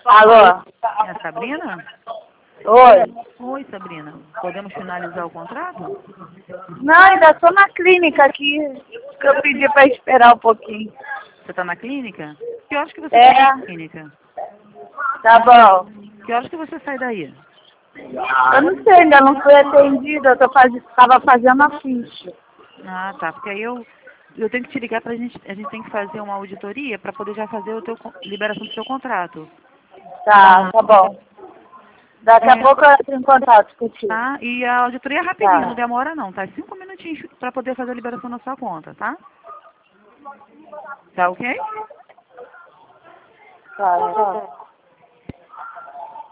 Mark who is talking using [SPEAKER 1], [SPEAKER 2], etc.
[SPEAKER 1] Alô?
[SPEAKER 2] É a Sabrina?
[SPEAKER 1] Oi?
[SPEAKER 2] Oi, Sabrina. Podemos finalizar o contrato?
[SPEAKER 1] Não, ainda tô na clínica aqui, que eu pedi pra esperar um pouquinho.
[SPEAKER 2] Você está na clínica? Que horas que você
[SPEAKER 1] É,
[SPEAKER 2] sai da clínica?
[SPEAKER 1] tá bom.
[SPEAKER 2] Que horas que você sai daí?
[SPEAKER 1] Eu não sei, ainda não fui atendida, tava fazendo a ficha.
[SPEAKER 2] Ah, tá. Porque aí eu tenho que te ligar a gente tem que fazer uma auditoria para poder já fazer liberação do seu contrato.
[SPEAKER 1] Tá bom. Daqui a
[SPEAKER 2] É,
[SPEAKER 1] pouco eu entro em contato contigo.
[SPEAKER 2] tá? E a auditoria é rapidinho, não
[SPEAKER 1] Tá,
[SPEAKER 2] demora não, tá? 5 minutinhos para poder fazer a liberação da sua conta, tá? Tá ok?
[SPEAKER 1] tá.